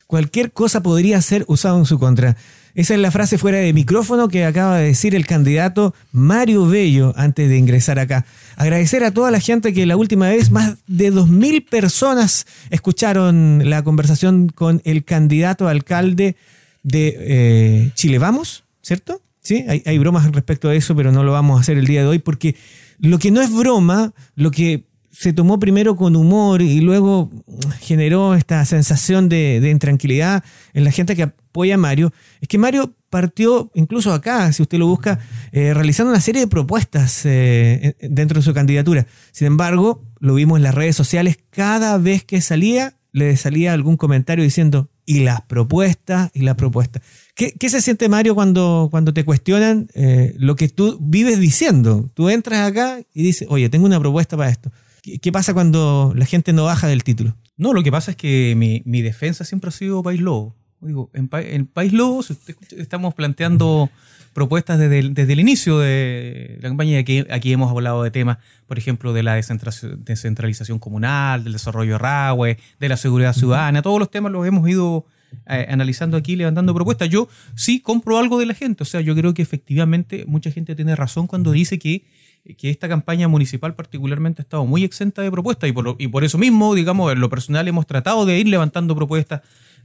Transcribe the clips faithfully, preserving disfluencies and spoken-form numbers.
cualquier cosa podría ser usado en su contra. Esa es la frase fuera de micrófono que acaba de decir el candidato Mario Bello antes de ingresar acá. Agradecer a toda la gente que la última vez más de dos mil personas escucharon la conversación con el candidato a alcalde de eh, Chile Vamos, ¿cierto? Sí, hay, hay bromas respecto a eso, pero no lo vamos a hacer el día de hoy porque lo que no es broma, lo que se tomó primero con humor y luego generó esta sensación de, de intranquilidad en la gente que apoya a Mario, es que Mario partió, incluso acá, si usted lo busca, eh, realizando una serie de propuestas eh, dentro de su candidatura. Sin embargo, lo vimos en las redes sociales, cada vez que salía, le salía algún comentario diciendo, y las propuestas, y las propuestas. ¿Qué, qué se siente, Mario, cuando, cuando te cuestionan eh, lo que tú vives diciendo? Tú entras acá y dices, oye, tengo una propuesta para esto. ¿Qué, qué pasa cuando la gente no baja del título? No, lo que pasa es que mi, mi defensa siempre ha sido País Lobo. Digo, en, en País Lobo estamos planteando propuestas desde el, desde el inicio de la campaña. Y aquí, aquí hemos hablado de temas, por ejemplo, de la descentralización comunal, del desarrollo de Rahue, de la seguridad ciudadana. Todos los temas los hemos ido eh, analizando aquí, levantando propuestas. Yo sí compro algo de la gente. O sea, yo creo que efectivamente mucha gente tiene razón cuando dice que, que esta campaña municipal particularmente ha estado muy exenta de propuestas. Y por, y por eso mismo, digamos, en lo personal hemos tratado de ir levantando propuestas,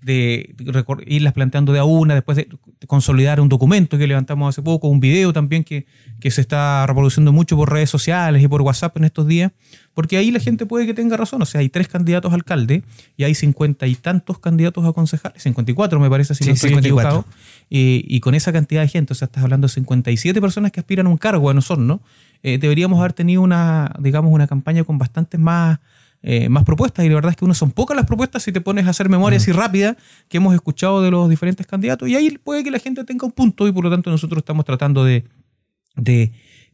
de irlas planteando de a una, después de consolidar un documento que levantamos hace poco, un video también que, que se está reproduciendo mucho por redes sociales y por WhatsApp en estos días, porque ahí la gente puede que tenga razón. O sea, hay tres candidatos a alcalde y hay cincuenta y tantos candidatos a concejales, cincuenta y cuatro me parece, si sí, no estoy equivocado, y, y con esa cantidad de gente, o sea, estás hablando de cincuenta y siete personas que aspiran a un cargo en Osorno. eh, deberíamos haber tenido una, digamos, una campaña con bastantes más Eh, más propuestas, y la verdad es que uno son pocas las propuestas si te pones a hacer memoria así rápida que hemos escuchado de los diferentes candidatos, y ahí puede que la gente tenga un punto, y por lo tanto nosotros estamos tratando de de,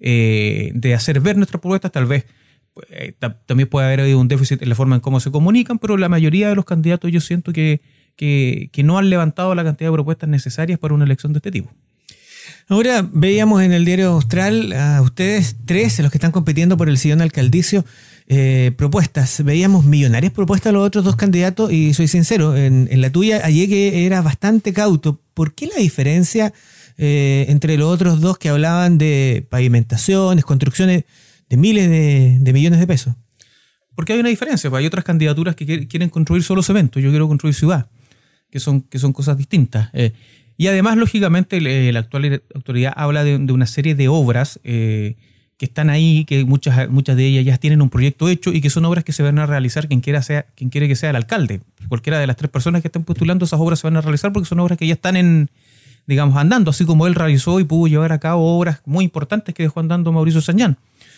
eh, de hacer ver nuestras propuestas. Tal vez eh, t- también puede haber habido un déficit en la forma en cómo se comunican, pero la mayoría de los candidatos yo siento que, que, que no han levantado la cantidad de propuestas necesarias para una elección de este tipo. Ahora veíamos en el diario Austral a ustedes tres, los que están compitiendo por el sillón alcaldicio, eh, propuestas. Veíamos millonarias propuestas a los otros dos candidatos, y soy sincero, en, en la tuya hallé que era bastante cauto. ¿Por qué la diferencia eh, entre los otros dos que hablaban de pavimentaciones, construcciones de miles de, de millones de pesos? Porque hay una diferencia, pues hay otras candidaturas que quieren construir solo cemento, yo quiero construir ciudad, que son, que son cosas distintas. Eh, Y además, lógicamente, la actual autoridad habla de, de una serie de obras eh, que están ahí, que muchas, muchas de ellas ya tienen un proyecto hecho y que son obras que se van a realizar quien quiera sea, quien quiere que sea el alcalde. Cualquiera de las tres personas que estén postulando, esas obras se van a realizar porque son obras que ya están en, digamos, andando, así como él realizó y pudo llevar a cabo obras muy importantes que dejó andando Mauricio Sañán.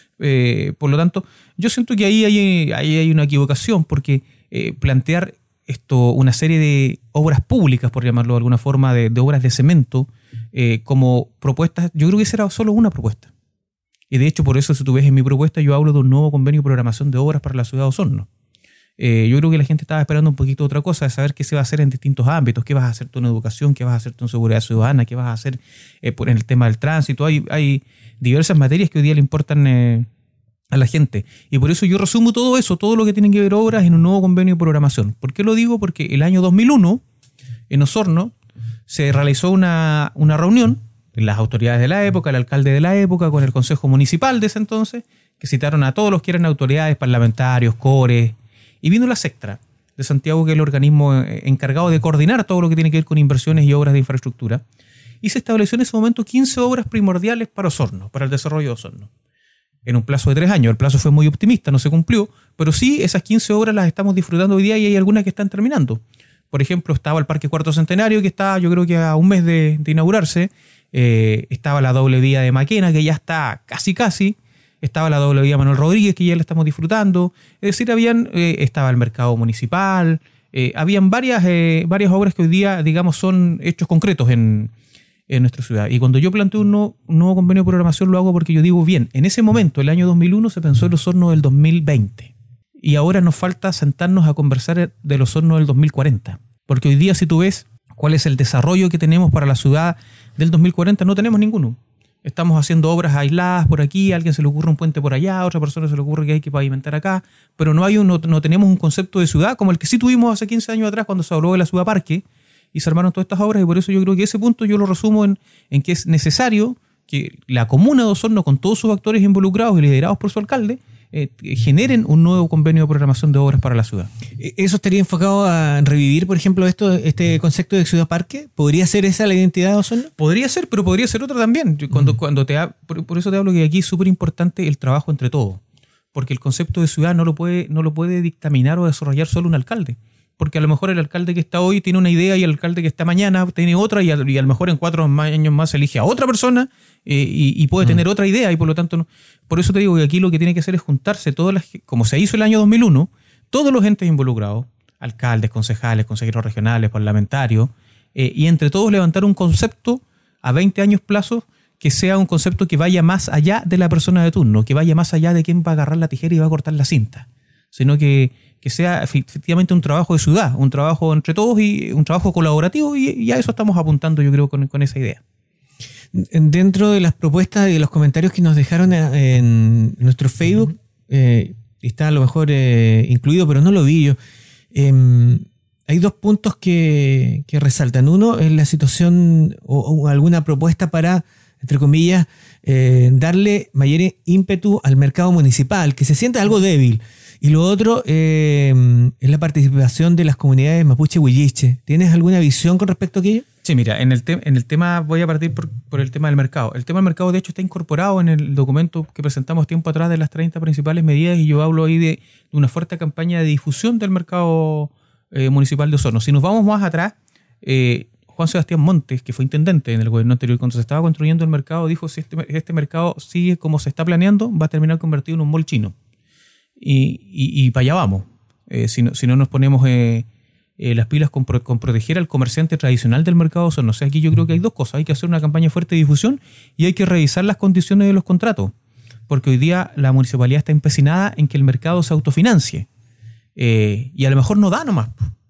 Eh, por lo tanto, yo siento que ahí hay, ahí hay una equivocación, porque eh, plantear esto, una serie de obras públicas, por llamarlo de alguna forma, de, de obras de cemento, eh, como propuestas, yo creo que esa era solo una propuesta. Y de hecho, por eso, si tú ves en mi propuesta, yo hablo de un nuevo convenio de programación de obras para la ciudad de Osorno. Eh, yo creo que la gente estaba esperando un poquito otra cosa, de saber qué se va a hacer en distintos ámbitos, qué vas a hacer tú en educación, qué vas a hacer tú en seguridad ciudadana, qué vas a hacer eh, por, en el tema del tránsito. Hay, hay diversas materias que hoy día le importan eh, a la gente. Y por eso yo resumo todo eso, todo lo que tiene que ver obras, en un nuevo convenio de programación. ¿Por qué lo digo? Porque el año dos mil uno, en Osorno, se realizó una, una reunión de las autoridades de la época, el alcalde de la época, con el consejo municipal de ese entonces, que citaron a todos los que eran autoridades, parlamentarios, cores, y vino la SECTRA de Santiago, que es el organismo encargado de coordinar todo lo que tiene que ver con inversiones y obras de infraestructura, y se estableció en ese momento quince obras primordiales para Osorno, para el desarrollo de Osorno, en un plazo de tres años. El plazo fue muy optimista, no se cumplió, pero sí, esas quince obras las estamos disfrutando hoy día, y hay algunas que están terminando. Por ejemplo, estaba el Parque Cuarto Centenario, que está, yo creo que a un mes de, de inaugurarse. Eh, estaba la doble vía de Maquena, que ya está casi casi. Estaba la doble vía Manuel Rodríguez, que ya la estamos disfrutando. Es decir, habían eh, estaba el mercado municipal. Eh, habían varias, eh, varias obras que hoy día, digamos, son hechos concretos en, en nuestra ciudad. Y cuando yo planteo un nuevo, un nuevo convenio de programación, lo hago porque yo digo, bien, en ese momento, el año dos mil uno, se pensó en los hornos del dos mil veinte. Y ahora nos falta sentarnos a conversar de los hornos del dos mil cuarenta. Porque hoy día, si tú ves cuál es el desarrollo que tenemos para la ciudad del dos mil cuarenta, no tenemos ninguno. estamos haciendo obras aisladas por aquí, a alguien se le ocurre un puente por allá, a otra persona se le ocurre que hay que pavimentar acá, pero no hay un, no, no tenemos un concepto de ciudad como el que sí tuvimos hace quince años atrás cuando se habló de la ciudad parque y se armaron todas estas obras, y por eso yo creo que ese punto yo lo resumo en, en que es necesario que la comuna de Osorno, con todos sus actores involucrados y liderados por su alcalde, eh, generen un nuevo convenio de programación de obras para la ciudad. ¿Eso estaría enfocado a revivir, por ejemplo, esto, este concepto de ciudad parque? ¿Podría ser esa la identidad de Osorno? Podría ser, pero podría ser otra también. Yo cuando, mm. cuando te ha, por, por eso te hablo que aquí es súper importante el trabajo entre todos, porque el concepto de ciudad no lo puede, no lo puede dictaminar o desarrollar solo un alcalde. Porque a lo mejor el alcalde que está hoy tiene una idea y el alcalde que está mañana tiene otra, y a, y a lo mejor en cuatro años más elige a otra persona eh, y, y puede mm. tener otra idea, y por lo tanto no. Por eso te digo que aquí lo que tiene que hacer es juntarse todas las, como se hizo el año dos mil uno, todos los entes involucrados, alcaldes, concejales, consejeros regionales, parlamentarios, eh, y entre todos levantar un concepto a veinte años plazo que sea un concepto que vaya más allá de la persona de turno, que vaya más allá de quién va a agarrar la tijera y va a cortar la cinta, sino que que sea efectivamente un trabajo de ciudad, un trabajo entre todos y un trabajo colaborativo, y, y a eso estamos apuntando, yo creo, con, con esa idea. Dentro de las propuestas y de los comentarios que nos dejaron en nuestro Facebook, eh, está a lo mejor eh, incluido, pero no lo vi yo, eh, hay dos puntos que, que resaltan. Uno es la situación o, o alguna propuesta para, entre comillas, eh, darle mayor ímpetu al mercado municipal, que se siente algo débil. Y lo otro eh, es la participación de las comunidades mapuche huilliche. ¿Tienes alguna visión con respecto a aquello? Sí, mira, en el, te- en el tema, voy a partir por, por el tema del mercado. El tema del mercado, de hecho, está incorporado en el documento que presentamos tiempo atrás de las treinta principales medidas, y yo hablo ahí de, de una fuerte campaña de difusión del mercado eh, municipal de Osorno. Si nos vamos más atrás, eh, Juan Sebastián Montes, que fue intendente en el gobierno anterior, cuando se estaba construyendo el mercado, dijo: si este, este mercado sigue como se está planeando, va a terminar convertido en un mall chino. Y, y, y para allá vamos. Eh, si, no, si no nos ponemos eh, eh, las pilas con, pro, con proteger al comerciante tradicional del mercado Osorno. O sea, aquí yo creo que hay dos cosas. Hay que hacer una campaña fuerte de difusión y hay que revisar las condiciones de los contratos. Porque hoy día la municipalidad está empecinada en que el mercado se autofinancie. Eh, y a lo mejor no da nomás.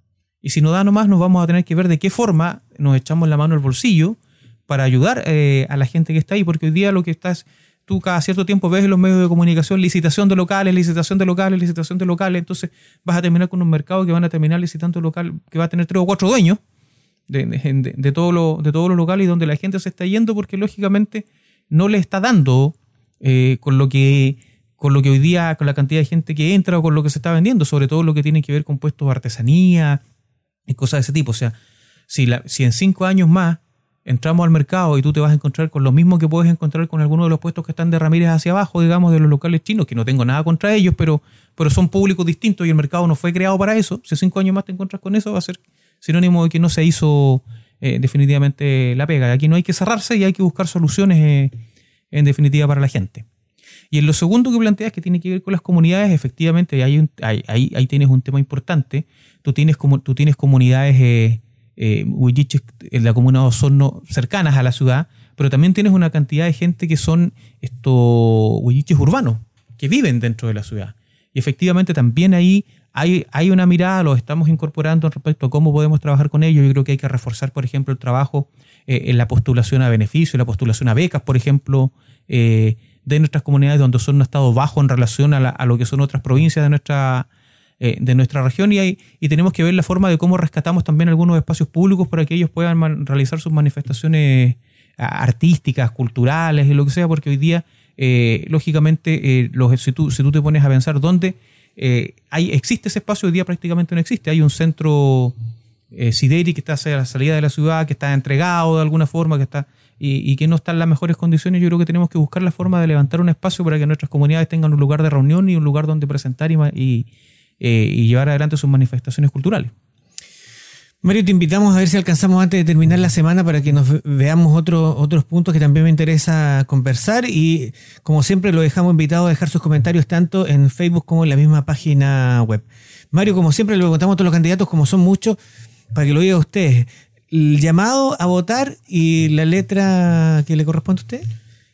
Y si no da nomás, nos vamos a tener que ver de qué forma nos echamos la mano al bolsillo para ayudar eh, a la gente que está ahí. Porque hoy día lo que está es... Tú cada cierto tiempo ves en los medios de comunicación licitación de locales, licitación de locales, licitación de locales. Entonces vas a terminar con un mercado que van a terminar licitando local, que va a tener tres o cuatro dueños de, de, de, todo lo, de todos los locales, y donde la gente se está yendo porque lógicamente no le está dando eh, con lo que con lo que hoy día, con la cantidad de gente que entra o con lo que se está vendiendo, sobre todo lo que tiene que ver con puestos de artesanía y cosas de ese tipo. O sea, si, la, si en cinco años más entramos al mercado y tú te vas a encontrar con lo mismo que puedes encontrar con algunos de los puestos que están de Ramírez hacia abajo, digamos, de los locales chinos, que no tengo nada contra ellos, pero, pero son públicos distintos y el mercado no fue creado para eso. Si cinco años más te encuentras con eso, va a ser sinónimo de que no se hizo eh, definitivamente la pega. Aquí no hay que cerrarse y hay que buscar soluciones eh, en definitiva para la gente. Y en lo segundo que planteas, que tiene que ver con las comunidades, efectivamente ahí, ahí, ahí, ahí tienes un tema importante. Tú tienes, como, tú tienes comunidades eh, Eh, huilliches en la comuna de Osorno cercanas a la ciudad, pero también tienes una cantidad de gente que son estos huilliches urbanos, que viven dentro de la ciudad. Y efectivamente también ahí hay, hay una mirada, lo estamos incorporando respecto a cómo podemos trabajar con ellos. Yo creo que hay que reforzar, por ejemplo, el trabajo eh, en la postulación a beneficios, la postulación a becas, por ejemplo, eh, de nuestras comunidades donde Osorno ha estado bajo en relación a, la, a lo que son otras provincias de nuestra de nuestra región, y, hay, y tenemos que ver la forma de cómo rescatamos también algunos espacios públicos para que ellos puedan man, realizar sus manifestaciones artísticas, culturales y lo que sea, porque hoy día, eh, lógicamente, eh, los, si, tú, si tú te pones a pensar dónde eh, hay, existe ese espacio, hoy día prácticamente no existe. Hay un centro eh, Sideri que está hacia la salida de la ciudad, que está entregado de alguna forma, que está y, y que no está en las mejores condiciones. Yo creo que tenemos que buscar la forma de levantar un espacio para que nuestras comunidades tengan un lugar de reunión y un lugar donde presentar y, y Eh, y llevar adelante sus manifestaciones culturales. Mario, te invitamos a ver si alcanzamos antes de terminar la semana para que nos veamos otro, otros puntos que también me interesa conversar, y como siempre lo dejamos invitado a dejar sus comentarios tanto en Facebook como en la misma página web. Mario, como siempre le preguntamos a todos los candidatos, como son muchos, para que lo diga usted, el llamado a votar y la letra que le corresponde a usted.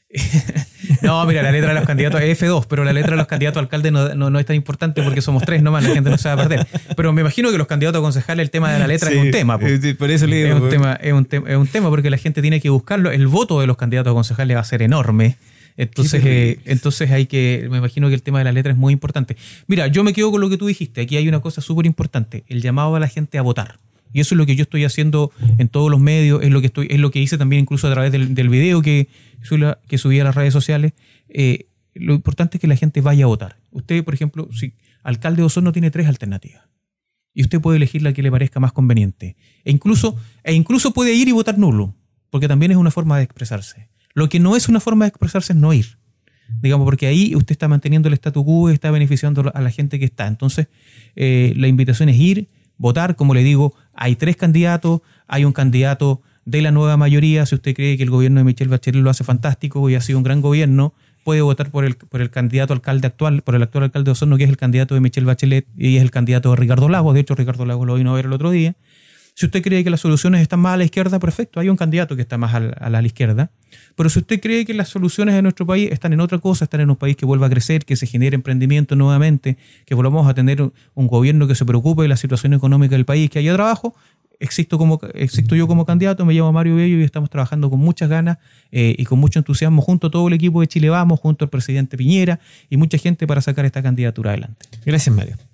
No, mira, la letra de los candidatos es F dos, pero la letra de los candidatos a alcalde no, no, no es tan importante porque somos tres nomás, la gente no se va a perder. Pero me imagino que los candidatos a concejales, el tema de la letra sí, es un tema. Po. Por eso le digo, es, un tema, es, un te- es un tema porque la gente tiene que buscarlo. El voto de los candidatos a concejales va a ser enorme. Entonces, eh, entonces hay que, me imagino que el tema de la letra es muy importante. Mira, yo me quedo con lo que tú dijiste. Aquí hay una cosa súper importante, el llamado a la gente a votar. Y eso es lo que yo estoy haciendo en todos los medios, es lo que estoy, es lo que hice también incluso a través del, del video que, que subí a las redes sociales. Eh, lo importante es que la gente vaya a votar. Usted, por ejemplo, si alcalde de Osorno tiene tres alternativas y usted puede elegir la que le parezca más conveniente. E incluso, e incluso puede ir y votar nulo, porque también es una forma de expresarse. Lo que no es una forma de expresarse es no ir. Digamos, porque ahí usted está manteniendo el statu quo y está beneficiando a la gente que está. Entonces, eh, la invitación es ir, votar. Como le digo, hay tres candidatos, hay un candidato de la nueva mayoría. Si usted cree que el gobierno de Michelle Bachelet lo hace fantástico y ha sido un gran gobierno, puede votar por el, por el candidato alcalde actual, por el actual alcalde de Osorno, que es el candidato de Michelle Bachelet y es el candidato de Ricardo Lagos. De hecho, Ricardo Lagos lo vino a ver el otro día. Si usted cree que las soluciones están más a la izquierda, perfecto, hay un candidato que está más a la, a la izquierda. Pero si usted cree que las soluciones de nuestro país están en otra cosa, están en un país que vuelva a crecer, que se genere emprendimiento nuevamente, que volvamos a tener un, un gobierno que se preocupe de la situación económica del país, que haya trabajo, existo, como, existo yo como candidato, me llamo Mario Bello y estamos trabajando con muchas ganas eh, y con mucho entusiasmo junto a todo el equipo de Chile Vamos, junto al presidente Piñera y mucha gente para sacar esta candidatura adelante. Gracias, Mario.